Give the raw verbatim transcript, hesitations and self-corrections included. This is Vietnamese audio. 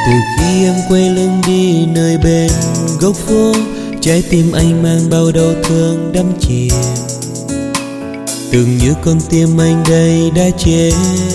Từ khi em quay lưng đi nơi bên góc phố, trái tim anh mang bao đau thương đắm chìm. Tưởng như con tim anh đây đã chết.